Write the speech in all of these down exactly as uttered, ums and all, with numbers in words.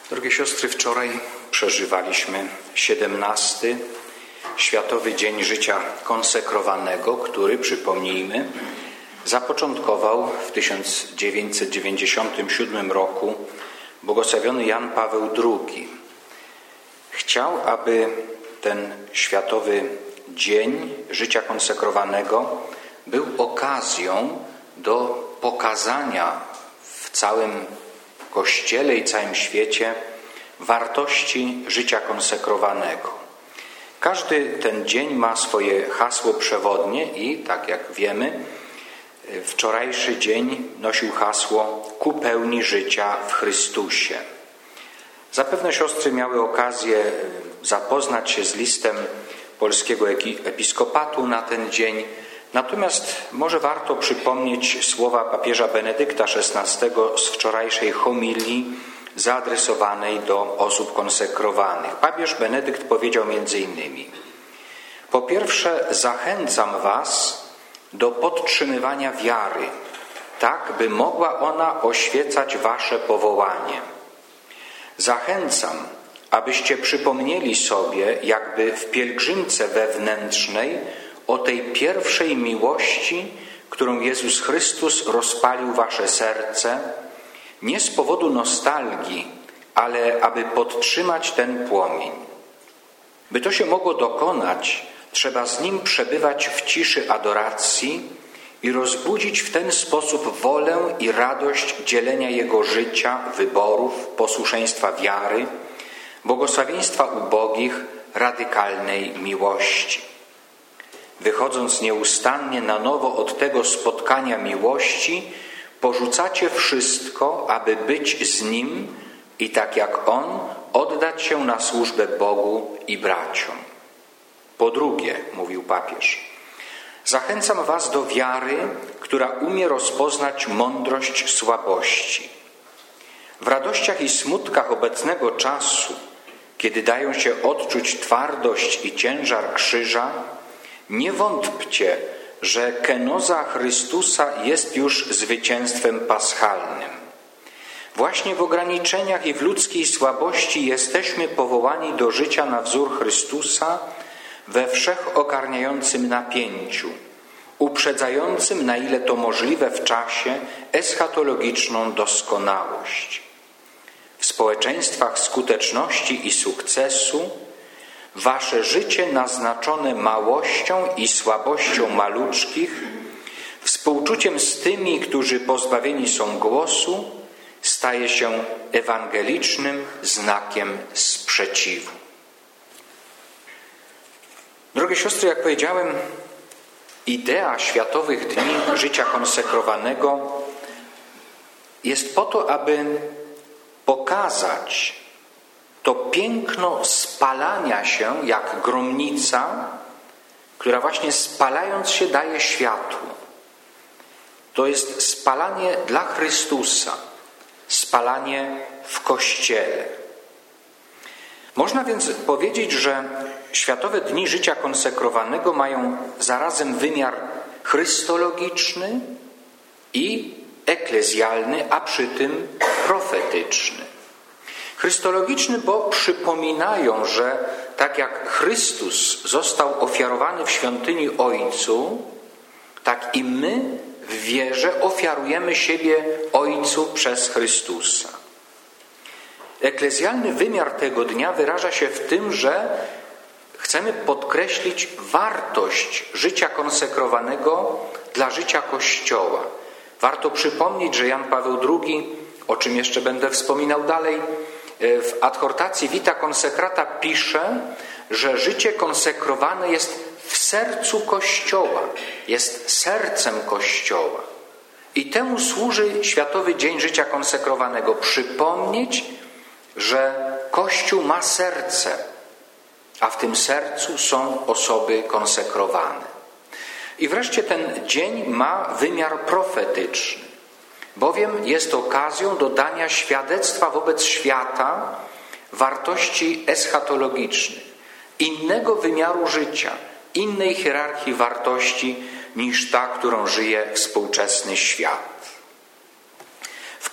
Drogie siostry, wczoraj przeżywaliśmy siedemnasty Światowy Dzień Życia Konsekrowanego, który, przypomnijmy, zapoczątkował w tysiąc dziewięćset dziewięćdziesiątym siódmym roku błogosławiony Jan Paweł drugi. Chciał, aby ten Światowy Dzień Życia Konsekrowanego był okazją do pokazania w całym Kościele i całym świecie wartości życia konsekrowanego. Każdy ten dzień ma swoje hasło przewodnie i, tak jak wiemy, wczorajszy dzień nosił hasło ku pełni życia w Chrystusie. Zapewne siostry miały okazję zapoznać się z listem polskiego episkopatu na ten dzień. Natomiast może warto przypomnieć słowa papieża Benedykta szesnastego z wczorajszej homilii zaadresowanej do osób konsekrowanych. Papież Benedykt powiedział między innymi: po pierwsze, zachęcam was do podtrzymywania wiary, tak by mogła ona oświecać wasze powołanie. Zachęcam, abyście przypomnieli sobie, jakby w pielgrzymce wewnętrznej, o tej pierwszej miłości, którą Jezus Chrystus rozpalił wasze serce, nie z powodu nostalgii, ale aby podtrzymać ten płomień. By to się mogło dokonać, trzeba z Nim przebywać w ciszy adoracji i rozbudzić w ten sposób wolę i radość dzielenia Jego życia, wyborów, posłuszeństwa wiary, błogosławieństwa ubogich, radykalnej miłości. Wychodząc nieustannie na nowo od tego spotkania miłości, porzucacie wszystko, aby być z Nim i tak jak On oddać się na służbę Bogu i braciom. Po drugie, mówił papież, zachęcam was do wiary, która umie rozpoznać mądrość słabości. W radościach i smutkach obecnego czasu, kiedy dają się odczuć twardość i ciężar krzyża, nie wątpcie, że kenoza Chrystusa jest już zwycięstwem paschalnym. Właśnie w ograniczeniach i w ludzkiej słabości jesteśmy powołani do życia na wzór Chrystusa we wszechogarniającym napięciu, uprzedzającym, na ile to możliwe w czasie, eschatologiczną doskonałość. W społeczeństwach skuteczności i sukcesu wasze życie naznaczone małością i słabością maluczkich, współczuciem z tymi, którzy pozbawieni są głosu, staje się ewangelicznym znakiem sprzeciwu. Drogie siostry, jak powiedziałem, idea Światowych Dni Życia Konsekrowanego jest po to, aby pokazać to piękno spalania się jak gromnica, która właśnie spalając się daje światło. To jest spalanie dla Chrystusa, spalanie w Kościele. Można więc powiedzieć, że Światowe Dni Życia Konsekrowanego mają zarazem wymiar chrystologiczny i eklezjalny, a przy tym profetyczny. Chrystologiczny, bo przypominają, że tak jak Chrystus został ofiarowany w świątyni Ojcu, tak i my w wierze ofiarujemy siebie Ojcu przez Chrystusa. Eklezjalny wymiar tego dnia wyraża się w tym, że chcemy podkreślić wartość życia konsekrowanego dla życia Kościoła. Warto przypomnieć, że Jan Paweł drugi, o czym jeszcze będę wspominał dalej, w adhortacji Vita Consecrata pisze, że życie konsekrowane jest w sercu Kościoła, jest sercem Kościoła. I temu służy Światowy Dzień Życia Konsekrowanego. Przypomnieć, że Kościół ma serce, a w tym sercu są osoby konsekrowane. I wreszcie ten dzień ma wymiar profetyczny, bowiem jest okazją do dania świadectwa wobec świata wartości eschatologicznych, innego wymiaru życia, innej hierarchii wartości niż ta, którą żyje współczesny świat. W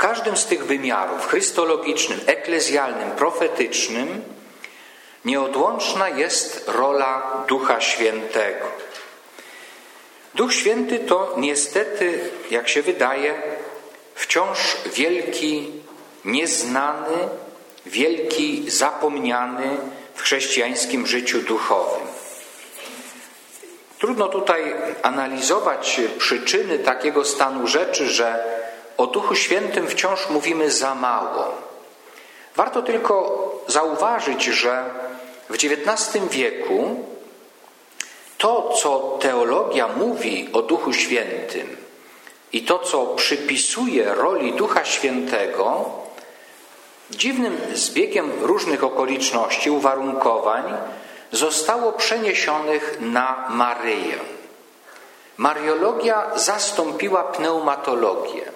każdym z tych wymiarów, chrystologicznym, eklezjalnym, profetycznym, nieodłączna jest rola Ducha Świętego. Duch Święty to niestety, jak się wydaje, wciąż wielki, nieznany, wielki, zapomniany w chrześcijańskim życiu duchowym. Trudno tutaj analizować przyczyny takiego stanu rzeczy, że o Duchu Świętym wciąż mówimy za mało. Warto tylko zauważyć, że w dziewiętnastym wieku to, co teologia mówi o Duchu Świętym i to, co przypisuje roli Ducha Świętego, dziwnym zbiegiem różnych okoliczności, uwarunkowań, zostało przeniesionych na Maryję. Mariologia zastąpiła pneumatologię.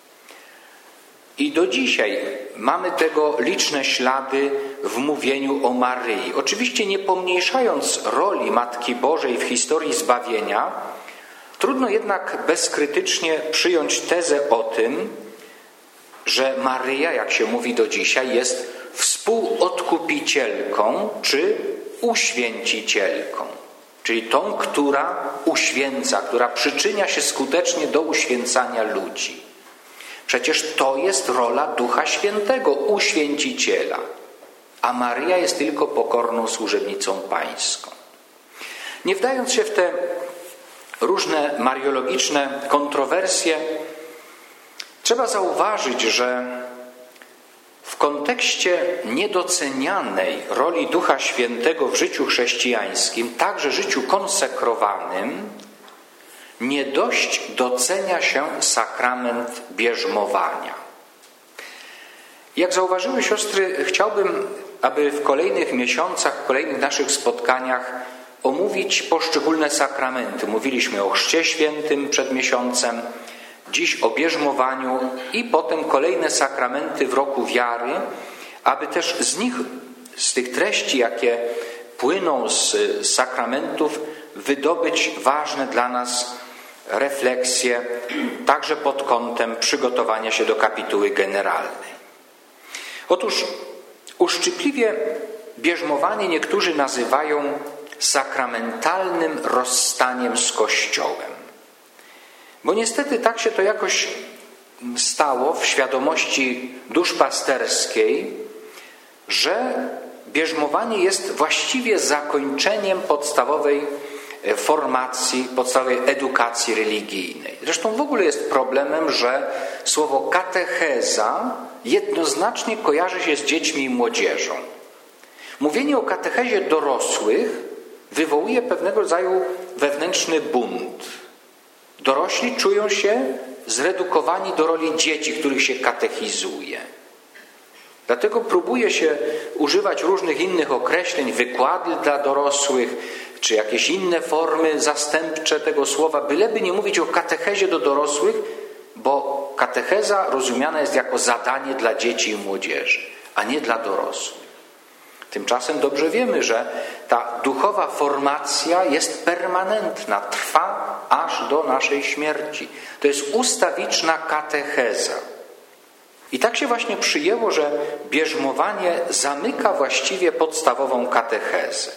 I do dzisiaj mamy tego liczne ślady w mówieniu o Maryi. Oczywiście nie pomniejszając roli Matki Bożej w historii zbawienia, trudno jednak bezkrytycznie przyjąć tezę o tym, że Maryja, jak się mówi do dzisiaj, jest współodkupicielką czy uświęcicielką. Czyli tą, która uświęca, która przyczynia się skutecznie do uświęcania ludzi. Przecież to jest rola Ducha Świętego, uświęciciela. A Maryja jest tylko pokorną służebnicą pańską. Nie wdając się w te różne mariologiczne kontrowersje, trzeba zauważyć, że w kontekście niedocenianej roli Ducha Świętego w życiu chrześcijańskim, także życiu konsekrowanym, nie dość docenia się sakrament bierzmowania. Jak zauważyły siostry, chciałbym, aby w kolejnych miesiącach, w kolejnych naszych spotkaniach omówić poszczególne sakramenty. Mówiliśmy o Chrzcie Świętym przed miesiącem, dziś o bierzmowaniu i potem kolejne sakramenty w roku wiary, aby też z nich, z tych treści, jakie płyną z sakramentów, wydobyć ważne dla nas refleksje, także pod kątem przygotowania się do kapituły generalnej. Otóż uszczypliwie bierzmowanie niektórzy nazywają sakramentalnym rozstaniem z Kościołem. Bo niestety tak się to jakoś stało w świadomości duszpasterskiej, że bierzmowanie jest właściwie zakończeniem podstawowej formacji, podstawowej edukacji religijnej. Zresztą w ogóle jest problemem, że słowo katecheza jednoznacznie kojarzy się z dziećmi i młodzieżą. Mówienie o katechezie dorosłych wywołuje pewnego rodzaju wewnętrzny bunt. Dorośli czują się zredukowani do roli dzieci, których się katechizuje. Dlatego próbuje się używać różnych innych określeń, wykłady dla dorosłych, czy jakieś inne formy zastępcze tego słowa, byleby nie mówić o katechezie do dorosłych, bo katecheza rozumiana jest jako zadanie dla dzieci i młodzieży, a nie dla dorosłych. Tymczasem dobrze wiemy, że ta duchowa formacja jest permanentna, trwa aż do naszej śmierci. To jest ustawiczna katecheza. I tak się właśnie przyjęło, że bierzmowanie zamyka właściwie podstawową katechezę.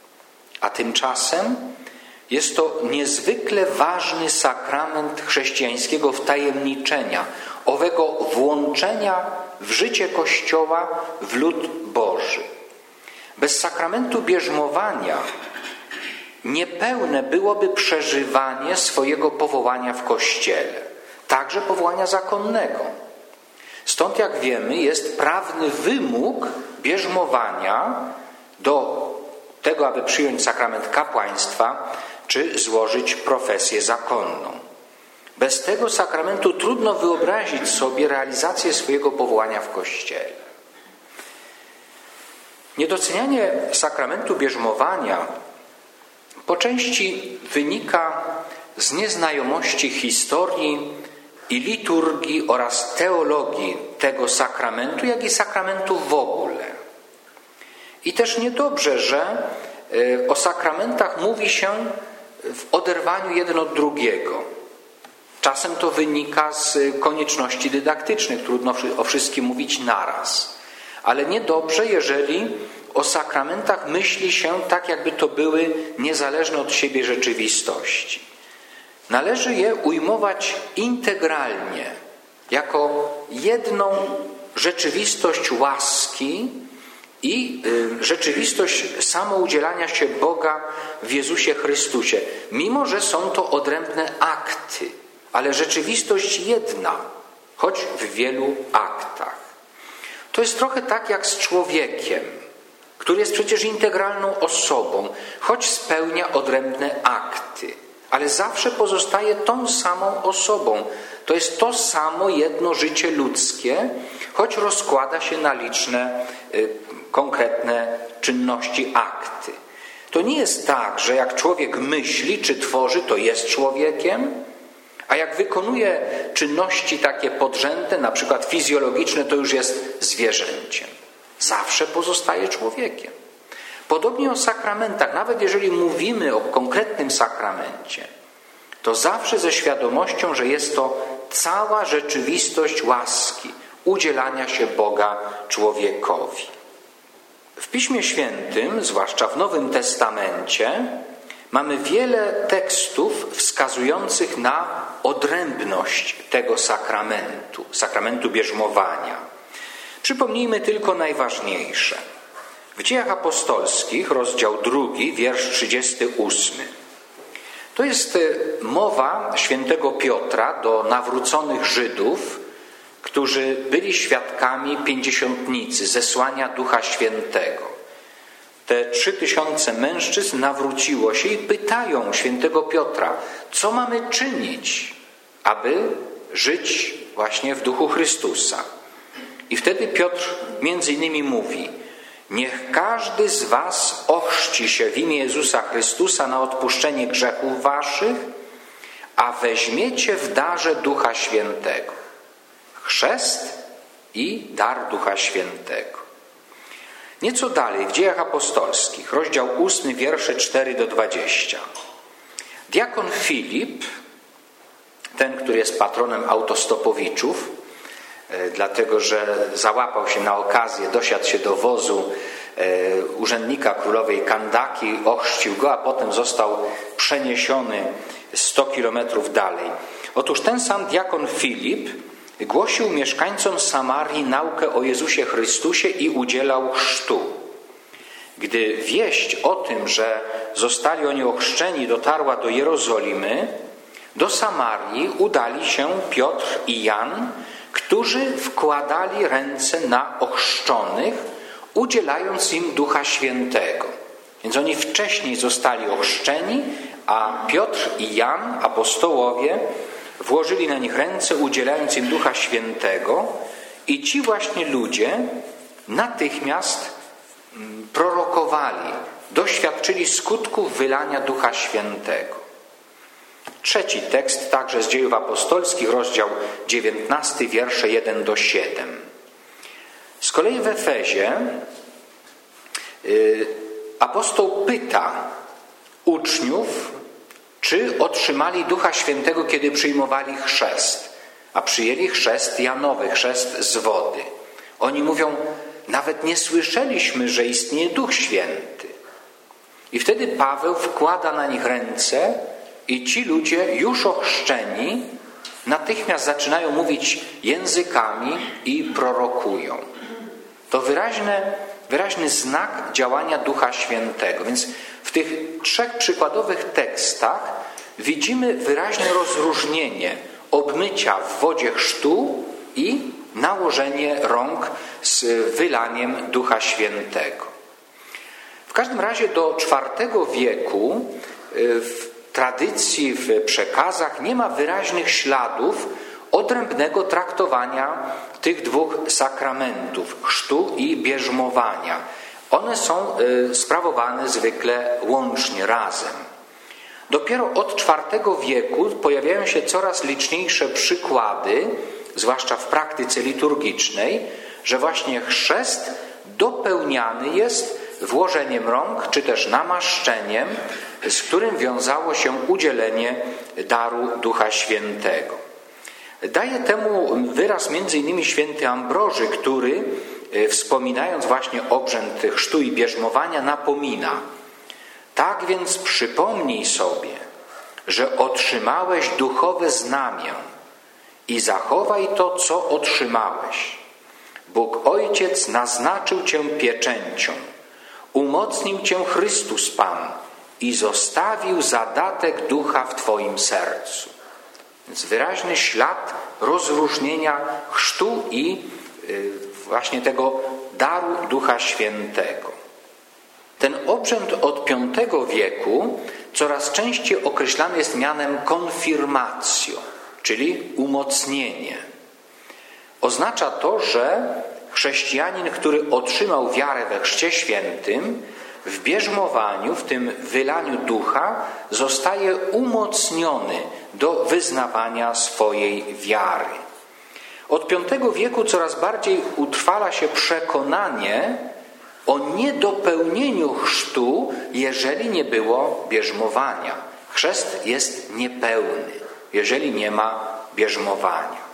A tymczasem jest to niezwykle ważny sakrament chrześcijańskiego wtajemniczenia, owego włączenia w życie Kościoła, w lud Boży. Bez sakramentu bierzmowania niepełne byłoby przeżywanie swojego powołania w Kościele, także powołania zakonnego. Stąd, jak wiemy, jest prawny wymóg bierzmowania do tego, aby przyjąć sakrament kapłaństwa czy złożyć profesję zakonną. Bez tego sakramentu trudno wyobrazić sobie realizację swojego powołania w Kościele. Niedocenianie sakramentu bierzmowania po części wynika z nieznajomości historii i liturgii oraz teologii tego sakramentu, jak i sakramentu w ogóle. I też niedobrze, że o sakramentach mówi się w oderwaniu jeden od drugiego. Czasem to wynika z konieczności dydaktycznych, trudno o wszystkim mówić naraz. Ale niedobrze, jeżeli o sakramentach myśli się tak, jakby to były niezależne od siebie rzeczywistości. Należy je ujmować integralnie, jako jedną rzeczywistość łaski i rzeczywistość samoudzielania się Boga w Jezusie Chrystusie. Mimo że są to odrębne akty, ale rzeczywistość jedna, choć w wielu aktach. To jest trochę tak jak z człowiekiem, który jest przecież integralną osobą, choć spełnia odrębne akty, ale zawsze pozostaje tą samą osobą. To jest to samo jedno życie ludzkie, choć rozkłada się na liczne, y, konkretne czynności, akty. To nie jest tak, że jak człowiek myśli czy tworzy, to jest człowiekiem, a jak wykonuje czynności takie podrzędne, na przykład fizjologiczne, to już jest zwierzęciem. Zawsze pozostaje człowiekiem. Podobnie o sakramentach. Nawet jeżeli mówimy o konkretnym sakramencie, to zawsze ze świadomością, że jest to cała rzeczywistość łaski, udzielania się Boga człowiekowi. W Piśmie Świętym, zwłaszcza w Nowym Testamencie, mamy wiele tekstów wskazujących na odrębność tego sakramentu, sakramentu bierzmowania. Przypomnijmy tylko najważniejsze. W Dziejach Apostolskich, rozdział drugi, wiersz trzydziesty ósmy. To jest mowa świętego Piotra do nawróconych Żydów, którzy byli świadkami pięćdziesiątnicy, zesłania Ducha Świętego. Te trzy tysiące mężczyzn nawróciło się i pytają świętego Piotra, co mamy czynić, aby żyć właśnie w Duchu Chrystusa. I wtedy Piotr między innymi mówi: niech każdy z was ochrzci się w imię Jezusa Chrystusa na odpuszczenie grzechów waszych, a weźmiecie w darze Ducha Świętego. Chrzest i dar Ducha Świętego. Nieco dalej w Dziejach Apostolskich, rozdział ósmy, wiersze cztery do dwudziestu. Diakon Filip, ten, który jest patronem autostopowiczów, dlatego że załapał się na okazję, dosiadł się do wozu urzędnika królowej Kandaki, ochrzcił go, a potem został przeniesiony sto kilometrów dalej. Otóż ten sam diakon Filip głosił mieszkańcom Samarii naukę o Jezusie Chrystusie i udzielał chrztu. Gdy wieść o tym, że zostali oni ochrzczeni, dotarła do Jerozolimy, do Samarii udali się Piotr i Jan, którzy wkładali ręce na ochrzczonych, udzielając im Ducha Świętego. Więc oni wcześniej zostali ochrzczeni, a Piotr i Jan, apostołowie, włożyli na nich ręce, udzielając im Ducha Świętego, i ci właśnie ludzie natychmiast prorokowali, doświadczyli skutków wylania Ducha Świętego. Trzeci tekst, także z Dziejów Apostolskich, rozdział dziewiętnasty, wiersze jeden do siódmego. Z kolei w Efezie yy, apostoł pyta uczniów, czy otrzymali Ducha Świętego, kiedy przyjmowali chrzest. A przyjęli chrzest Janowy, chrzest z wody. Oni mówią, nawet nie słyszeliśmy, że istnieje Duch Święty. I wtedy Paweł wkłada na nich ręce i ci ludzie już ochrzczeni natychmiast zaczynają mówić językami i prorokują. To wyraźne, wyraźny znak działania Ducha Świętego. Więc w tych trzech przykładowych tekstach widzimy wyraźne rozróżnienie obmycia w wodzie chrztu i nałożenie rąk z wylaniem Ducha Świętego. W każdym razie do czwartego wieku w tradycji, w przekazach nie ma wyraźnych śladów odrębnego traktowania tych dwóch sakramentów, chrztu i bierzmowania. One są sprawowane zwykle łącznie, razem. Dopiero od czwartego wieku pojawiają się coraz liczniejsze przykłady, zwłaszcza w praktyce liturgicznej, że właśnie chrzest dopełniany jest włożeniem rąk, czy też namaszczeniem, z którym wiązało się udzielenie daru Ducha Świętego. Daje temu wyraz między innymi święty Ambroży, który wspominając właśnie obrzęd chrztu i bierzmowania napomina: tak więc przypomnij sobie, że otrzymałeś duchowe znamię i zachowaj to, co otrzymałeś. Bóg Ojciec naznaczył Cię pieczęcią, umocnił Cię Chrystus Pan i zostawił zadatek Ducha w Twoim sercu. Więc wyraźny ślad rozróżnienia chrztu i właśnie tego daru Ducha Świętego. Ten obrzęd od piątego wieku coraz częściej określany jest mianem konfirmacjo, czyli umocnienie. Oznacza to, że chrześcijanin, który otrzymał wiarę we Chrzcie Świętym, w bierzmowaniu, w tym wylaniu ducha, zostaje umocniony do wyznawania swojej wiary. Od piątego wieku coraz bardziej utrwala się przekonanie o niedopełnieniu chrztu, jeżeli nie było bierzmowania. Chrzest jest niepełny, jeżeli nie ma bierzmowania.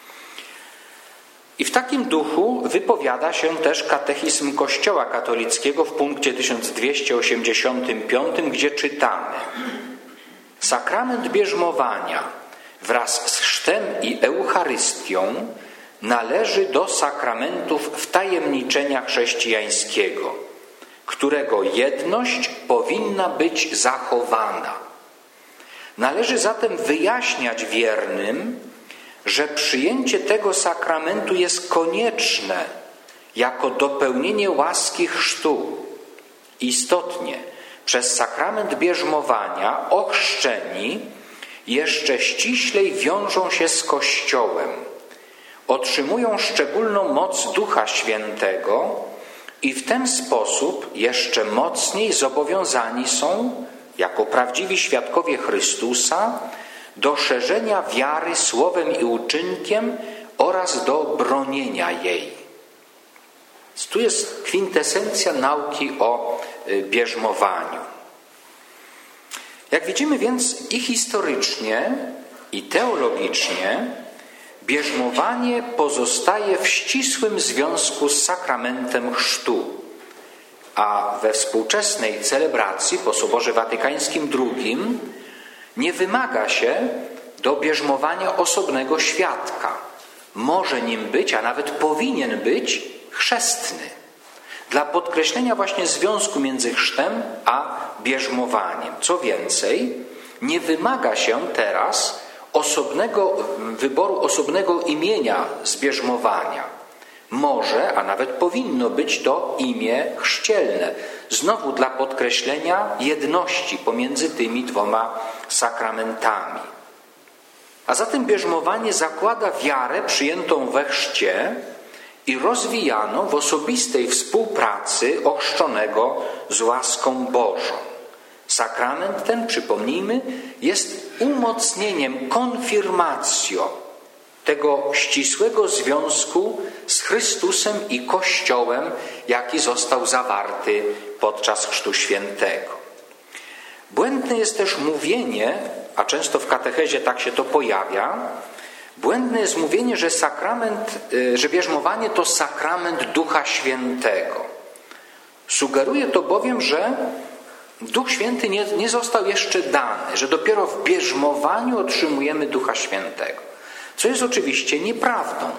I w takim duchu wypowiada się też katechizm Kościoła katolickiego w punkcie tysiąc dwieście osiemdziesiątym piątym, gdzie czytamy: sakrament bierzmowania wraz z chrztem i Eucharystią należy do sakramentów wtajemniczenia chrześcijańskiego, którego jedność powinna być zachowana. Należy zatem wyjaśniać wiernym, że przyjęcie tego sakramentu jest konieczne jako dopełnienie łaski chrztu. Istotnie, przez sakrament bierzmowania ochrzczeni jeszcze ściślej wiążą się z Kościołem, otrzymują szczególną moc Ducha Świętego i w ten sposób jeszcze mocniej zobowiązani są, jako prawdziwi świadkowie Chrystusa, do szerzenia wiary słowem i uczynkiem oraz do bronienia jej. Tu jest kwintesencja nauki o bierzmowaniu. Jak widzimy więc i historycznie, i teologicznie, bierzmowanie pozostaje w ścisłym związku z sakramentem chrztu, a we współczesnej celebracji po Soborze Watykańskim drugim nie wymaga się do bierzmowania osobnego świadka. Może nim być, a nawet powinien być chrzestny. Dla podkreślenia właśnie związku między chrztem a bierzmowaniem. Co więcej, nie wymaga się teraz osobnego wyboru osobnego imienia z bierzmowania. Może, a nawet powinno być to imię chrzcielne. Znowu dla podkreślenia jedności pomiędzy tymi dwoma sakramentami. A zatem bierzmowanie zakłada wiarę przyjętą we chrzcie i rozwijaną w osobistej współpracy ochrzczonego z łaską Bożą. Sakrament ten, przypomnijmy, jest umocnieniem, konfirmacją tego ścisłego związku z Chrystusem i Kościołem, jaki został zawarty podczas Chrztu Świętego. Błędne jest też mówienie, a często w katechezie tak się to pojawia, błędne jest mówienie, że sakrament, że bierzmowanie to sakrament Ducha Świętego. Sugeruje to bowiem, że Duch Święty nie, nie został jeszcze dany, że dopiero w bierzmowaniu otrzymujemy Ducha Świętego. Co jest oczywiście nieprawdą,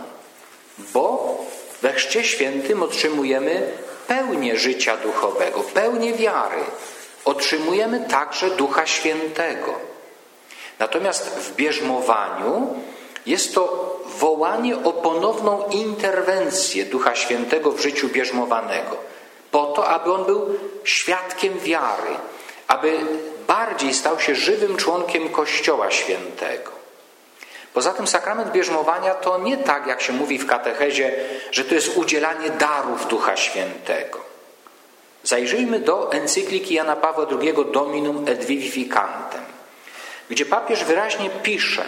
bo we Chrzcie Świętym otrzymujemy pełnię życia duchowego, pełnię wiary. Otrzymujemy także Ducha Świętego. Natomiast w bierzmowaniu jest to wołanie o ponowną interwencję Ducha Świętego w życiu bierzmowanego, po to, aby on był świadkiem wiary, aby bardziej stał się żywym członkiem Kościoła Świętego. Poza tym sakrament bierzmowania to nie tak, jak się mówi w katechezie, że to jest udzielanie darów Ducha Świętego. Zajrzyjmy do encykliki Jana Pawła drugiego Dominum et Vivificantem, gdzie papież wyraźnie pisze,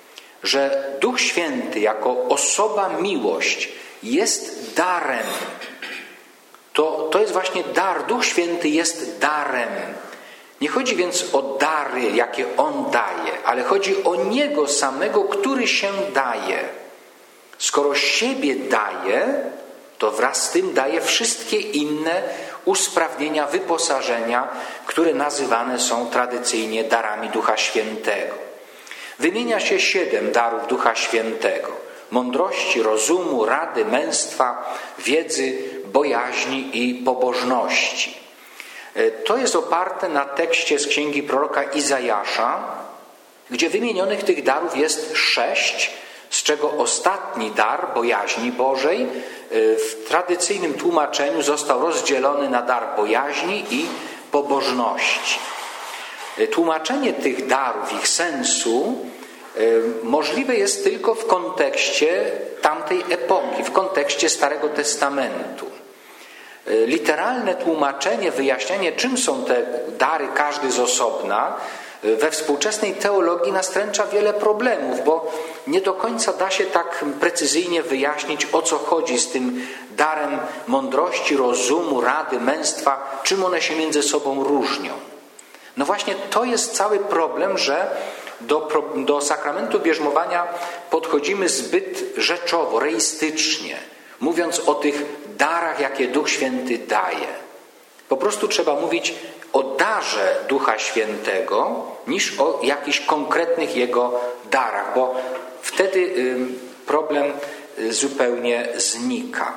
że Duch Święty jako osoba miłość jest darem. to, to jest właśnie dar. Duch Święty jest darem. Nie chodzi więc o dary, jakie On daje, ale chodzi o Niego samego, który się daje. Skoro siebie daje, to wraz z tym daje wszystkie inne usprawnienia, wyposażenia, które nazywane są tradycyjnie darami Ducha Świętego. Wymienia się siedem darów Ducha Świętego: mądrości, rozumu, rady, męstwa, wiedzy, bojaźni i pobożności. To jest oparte na tekście z księgi proroka Izajasza, gdzie wymienionych tych darów jest sześć, z czego ostatni dar bojaźni Bożej w tradycyjnym tłumaczeniu został rozdzielony na dar bojaźni i pobożności. Tłumaczenie tych darów, ich sensu możliwe jest tylko w kontekście tamtej epoki, w kontekście Starego Testamentu. Literalne tłumaczenie, wyjaśnianie, czym są te dary, każdy z osobna, we współczesnej teologii nastręcza wiele problemów, bo nie do końca da się tak precyzyjnie wyjaśnić, o co chodzi z tym darem mądrości, rozumu, rady, męstwa, czym one się między sobą różnią. No właśnie to jest cały problem, że do, do sakramentu bierzmowania podchodzimy zbyt rzeczowo, reistycznie, mówiąc o tych darach, jakie Duch Święty daje. Po prostu trzeba mówić o darze Ducha Świętego niż o jakichś konkretnych Jego darach, bo wtedy problem zupełnie znika.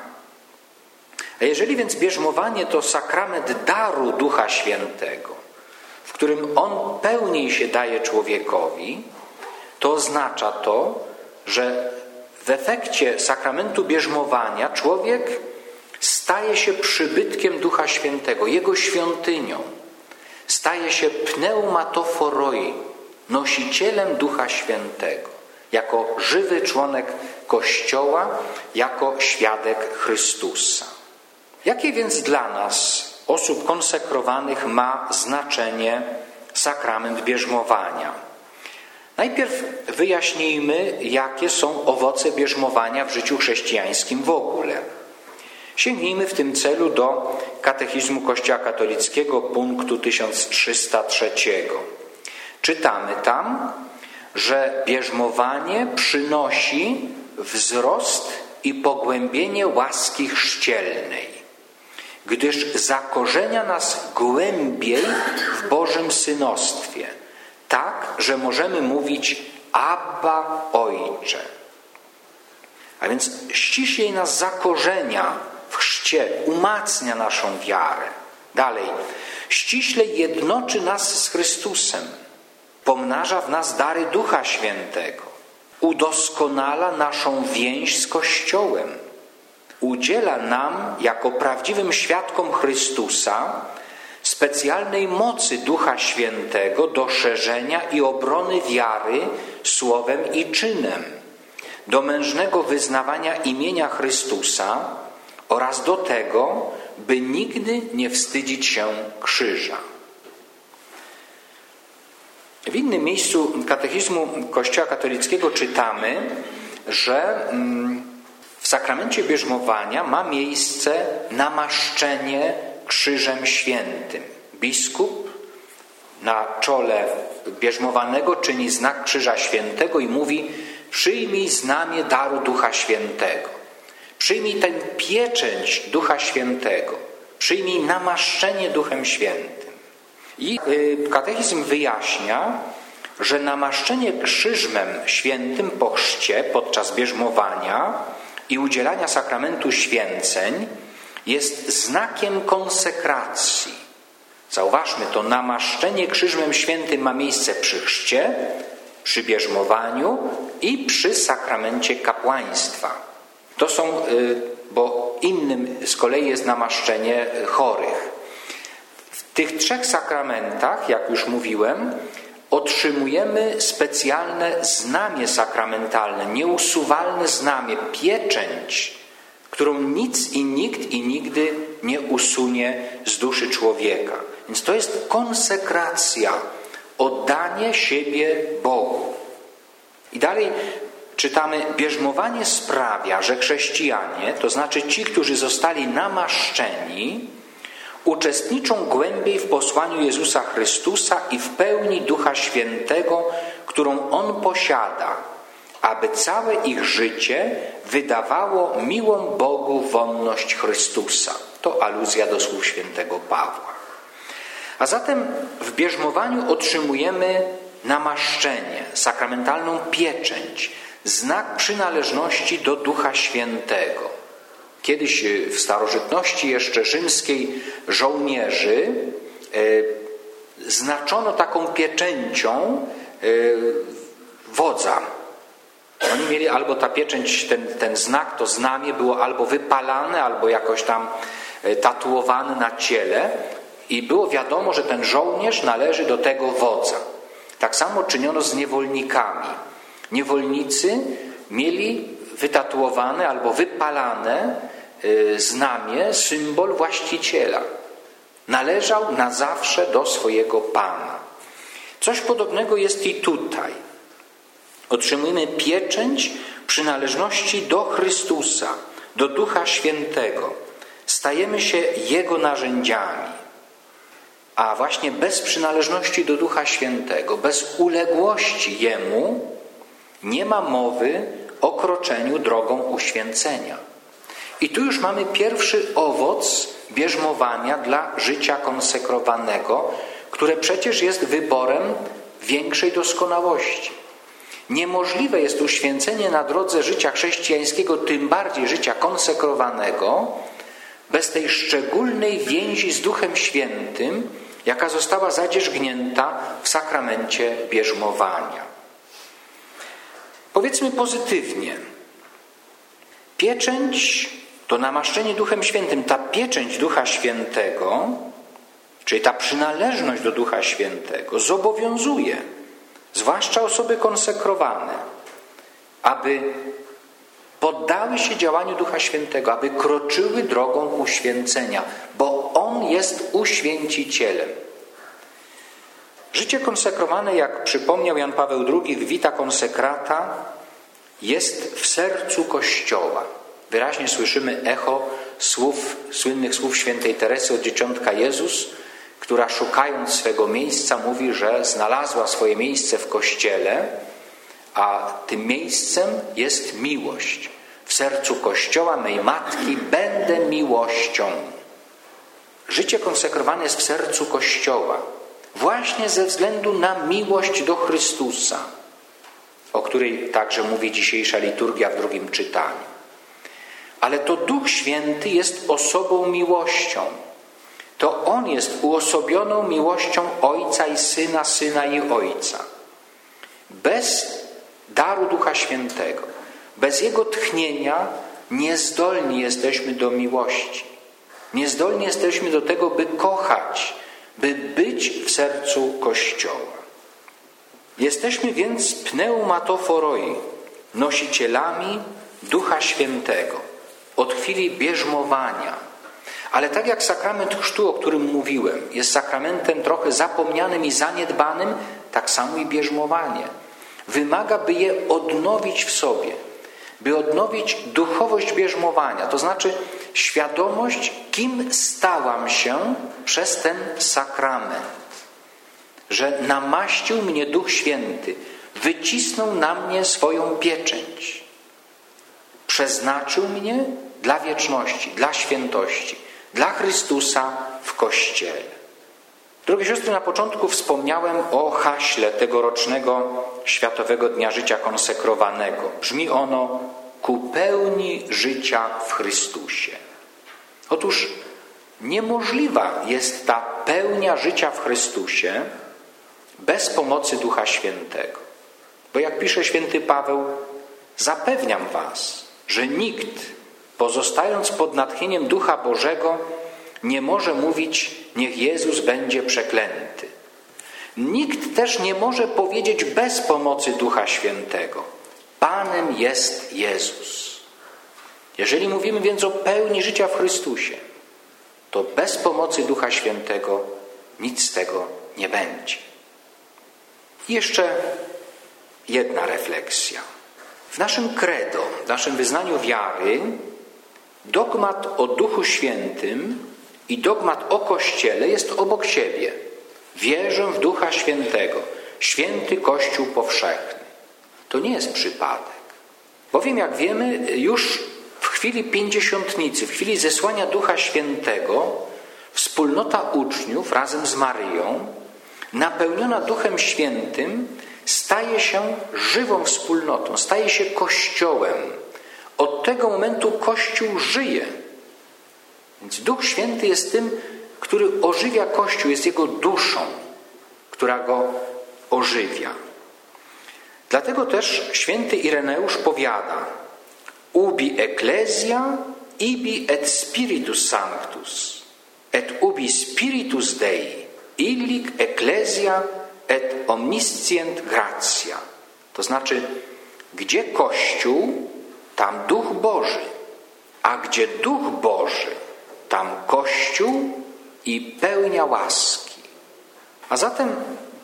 A jeżeli więc bierzmowanie to sakrament daru Ducha Świętego, w którym On pełniej się daje człowiekowi, to oznacza to, że w efekcie sakramentu bierzmowania człowiek staje się przybytkiem Ducha Świętego, Jego świątynią. Staje się pneumatoforoi, nosicielem Ducha Świętego, jako żywy członek Kościoła, jako świadek Chrystusa. Jakie więc dla nas, osób konsekrowanych, ma znaczenie sakrament bierzmowania? Najpierw wyjaśnijmy, jakie są owoce bierzmowania w życiu chrześcijańskim w ogóle. Sięgnijmy w tym celu do Katechizmu Kościoła Katolickiego, punktu tysiąc trzysta trzy. Czytamy tam, że bierzmowanie przynosi wzrost i pogłębienie łaski chrzcielnej, gdyż zakorzenia nas głębiej w Bożym synostwie, tak, że możemy mówić Abba, Ojcze. A więc ściślej nas zakorzenia w chrzcie, umacnia naszą wiarę. Dalej, ściślej jednoczy nas z Chrystusem, pomnaża w nas dary Ducha Świętego, udoskonala naszą więź z Kościołem, udziela nam jako prawdziwym świadkom Chrystusa specjalnej mocy Ducha Świętego do szerzenia i obrony wiary słowem i czynem, do mężnego wyznawania imienia Chrystusa oraz do tego, by nigdy nie wstydzić się krzyża. W innym miejscu Katechizmu Kościoła Katolickiego czytamy, że w sakramencie bierzmowania ma miejsce namaszczenie krzyżem świętym. Biskup na czole bierzmowanego czyni znak krzyża świętego i mówi: przyjmij znamię daru Ducha Świętego. Przyjmij tę pieczęć Ducha Świętego. Przyjmij namaszczenie Duchem Świętym. I katechizm wyjaśnia, że namaszczenie krzyżmem świętym po chrzcie podczas bierzmowania i udzielania sakramentu święceń jest znakiem konsekracji. Zauważmy, to namaszczenie krzyżmem świętym ma miejsce przy chrzcie, przy bierzmowaniu i przy sakramencie kapłaństwa. To są, bo innym z kolei jest namaszczenie chorych. W tych trzech sakramentach, jak już mówiłem, otrzymujemy specjalne znamie sakramentalne, nieusuwalne znamie, pieczęć, którą nic i nikt i nigdy nie usunie z duszy człowieka. Więc to jest konsekracja, oddanie siebie Bogu. I dalej czytamy: bierzmowanie sprawia, że chrześcijanie, to znaczy ci, którzy zostali namaszczeni, uczestniczą głębiej w posłaniu Jezusa Chrystusa i w pełni Ducha Świętego, którą On posiada, aby całe ich życie wydawało miłą Bogu wonność Chrystusa. To aluzja do słów świętego Pawła. A zatem w bierzmowaniu otrzymujemy namaszczenie, sakramentalną pieczęć, znak przynależności do Ducha Świętego. Kiedyś w starożytności jeszcze rzymskiej żołnierzy e, znaczono taką pieczęcią e, wodza. Oni mieli albo ta pieczęć, ten, ten znak, to znamie było albo wypalane, albo jakoś tam tatuowane na ciele i było wiadomo, że ten żołnierz należy do tego wodza. Tak samo czyniono z niewolnikami. Niewolnicy mieli wytatuowane albo wypalane znamie, symbol właściciela. Należał na zawsze do swojego Pana. Coś podobnego jest i tutaj. Otrzymujemy pieczęć przynależności do Chrystusa, do Ducha Świętego. Stajemy się Jego narzędziami. A właśnie bez przynależności do Ducha Świętego, bez uległości Jemu, nie ma mowy o kroczeniu drogą uświęcenia. I tu już mamy pierwszy owoc bierzmowania dla życia konsekrowanego, które przecież jest wyborem większej doskonałości. Niemożliwe jest uświęcenie na drodze życia chrześcijańskiego, tym bardziej życia konsekrowanego, bez tej szczególnej więzi z Duchem Świętym, jaka została zadzierzgnięta w sakramencie bierzmowania. Powiedzmy pozytywnie. Pieczęć to namaszczenie Duchem Świętym. Ta pieczęć Ducha Świętego, czyli ta przynależność do Ducha Świętego, zobowiązuje zwłaszcza osoby konsekrowane, aby poddały się działaniu Ducha Świętego, aby kroczyły drogą uświęcenia, bo On jest uświęcicielem. Życie konsekrowane, jak przypomniał Jan Paweł drugi w Vita Consecrata, jest w sercu Kościoła. Wyraźnie słyszymy echo słów, słynnych słów świętej Teresy od Dzieciątka Jezus, która szukając swego miejsca mówi, że znalazła swoje miejsce w Kościele, a tym miejscem jest miłość. W sercu Kościoła mej Matki będę miłością. Życie konsekrowane jest w sercu Kościoła właśnie ze względu na miłość do Chrystusa, o której także mówi dzisiejsza liturgia w drugim czytaniu. Ale to Duch Święty jest osobą miłością. To On jest uosobioną miłością Ojca i Syna, Syna i Ojca. Bez daru Ducha Świętego, bez Jego tchnienia niezdolni jesteśmy do miłości. Niezdolni jesteśmy do tego, by kochać, by być w sercu Kościoła. Jesteśmy więc pneumatoforoi, nosicielami Ducha Świętego od chwili bierzmowania. Ale tak jak sakrament chrztu, o którym mówiłem, jest sakramentem trochę zapomnianym i zaniedbanym, tak samo i bierzmowanie wymaga, by je odnowić w sobie, by odnowić duchowość bierzmowania, to znaczy świadomość, kim stałam się przez ten sakrament. Że namaścił mnie Duch Święty, wycisnął na mnie swoją pieczęć. Przeznaczył mnie dla wieczności, dla świętości, dla Chrystusa w Kościele. Drogie siostry, na początku wspomniałem o haśle tegorocznego Światowego Dnia Życia Konsekrowanego. Brzmi ono: ku pełni życia w Chrystusie. Otóż niemożliwa jest ta pełnia życia w Chrystusie bez pomocy Ducha Świętego. Bo jak pisze święty Paweł, zapewniam was, że nikt, pozostając pod natchnieniem Ducha Bożego, nie może mówić: niech Jezus będzie przeklęty. Nikt też nie może powiedzieć bez pomocy Ducha Świętego: Panem jest Jezus. Jeżeli mówimy więc o pełni życia w Chrystusie, to bez pomocy Ducha Świętego nic z tego nie będzie. I jeszcze jedna refleksja. W naszym credo, w naszym wyznaniu wiary, dogmat o Duchu Świętym i dogmat o Kościele jest obok siebie. Wierzę w Ducha Świętego, święty Kościół powszechny. To nie jest przypadek. Bowiem, jak wiemy, już w chwili pięćdziesiątnicy, w chwili zesłania Ducha Świętego, wspólnota uczniów razem z Maryją, napełniona Duchem Świętym, staje się żywą wspólnotą, staje się Kościołem. Od tego momentu Kościół żyje. Więc Duch Święty jest tym, który ożywia Kościół, jest jego duszą, która go ożywia. Dlatego też święty Ireneusz powiada: ubi ecclesia ibi et spiritus sanctus, et ubi spiritus Dei, illic ecclesia et omniscient gratia. To znaczy, gdzie Kościół, tam Duch Boży, a gdzie Duch Boży, tam Kościół i pełnia łaski. A zatem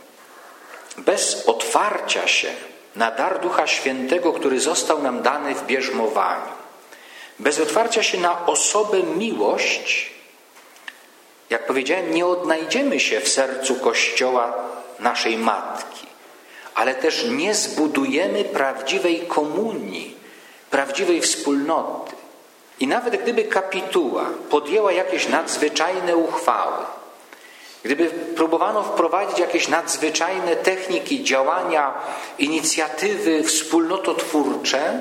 bez otwarcia się na dar Ducha Świętego, który został nam dany w bierzmowaniu, bez otwarcia się na osobę miłość, jak powiedziałem, nie odnajdziemy się w sercu Kościoła naszej Matki, ale też nie zbudujemy prawdziwej komunii, prawdziwej wspólnoty. I nawet gdyby kapituła podjęła jakieś nadzwyczajne uchwały, gdyby próbowano wprowadzić jakieś nadzwyczajne techniki działania, inicjatywy wspólnototwórcze,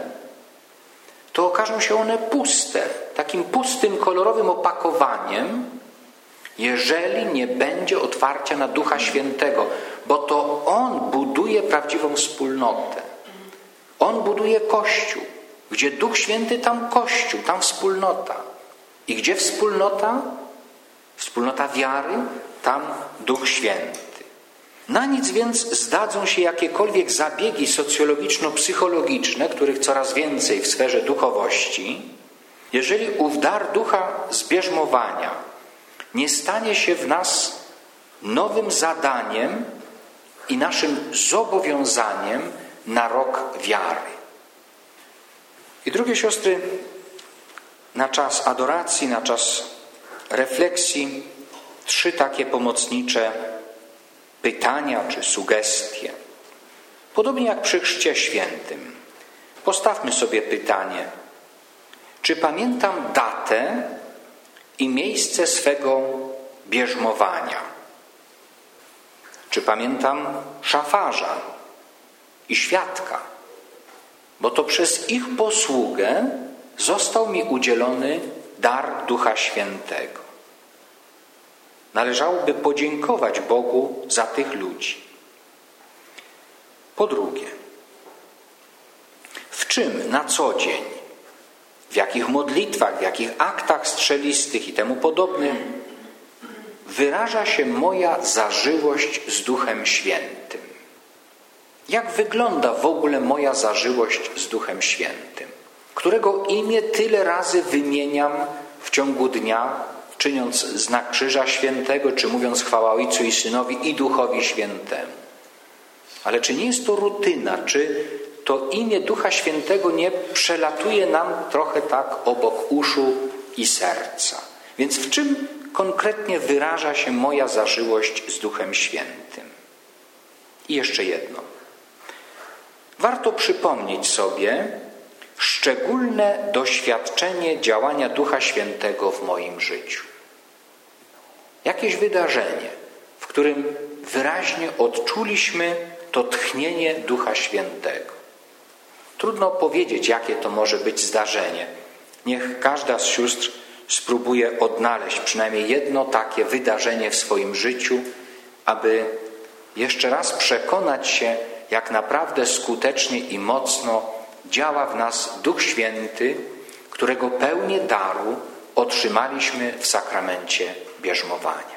to okażą się one puste, takim pustym, kolorowym opakowaniem, jeżeli nie będzie otwarcia na Ducha Świętego, bo to On buduje prawdziwą wspólnotę. On buduje Kościół. Gdzie Duch Święty, tam Kościół, tam wspólnota. I gdzie wspólnota? Wspólnota wiary, tam Duch Święty. Na nic więc zdadzą się jakiekolwiek zabiegi socjologiczno-psychologiczne, których coraz więcej w sferze duchowości, jeżeli ów dar ducha zbierzmowania nie stanie się w nas nowym zadaniem i naszym zobowiązaniem na rok wiary. I drogie siostry, na czas adoracji, na czas refleksji, trzy takie pomocnicze pytania czy sugestie. Podobnie jak przy Chrzcie Świętym. Postawmy sobie pytanie: czy pamiętam datę i miejsce swego bierzmowania? Czy pamiętam szafarza i świadka? Bo to przez ich posługę został mi udzielony dar Ducha Świętego. Należałoby podziękować Bogu za tych ludzi. Po drugie, w czym na co dzień, w jakich modlitwach, w jakich aktach strzelistych i temu podobnym wyraża się moja zażyłość z Duchem Świętym? Jak wygląda w ogóle moja zażyłość z Duchem Świętym? Którego imię tyle razy wymieniam w ciągu dnia, czyniąc znak Krzyża Świętego, czy mówiąc chwała Ojcu i Synowi i Duchowi Świętemu. Ale czy nie jest to rutyna? Czy to imię Ducha Świętego nie przelatuje nam trochę tak obok uszu i serca? Więc w czym konkretnie wyraża się moja zażyłość z Duchem Świętym? I jeszcze jedno. Warto przypomnieć sobie szczególne doświadczenie działania Ducha Świętego w moim życiu. Jakieś wydarzenie, w którym wyraźnie odczuliśmy to tchnienie Ducha Świętego. Trudno powiedzieć, jakie to może być zdarzenie. Niech każda z sióstr spróbuje odnaleźć przynajmniej jedno takie wydarzenie w swoim życiu, aby jeszcze raz przekonać się, jak naprawdę skutecznie i mocno działa w nas Duch Święty, którego pełnię daru otrzymaliśmy w sakramencie bierzmowania.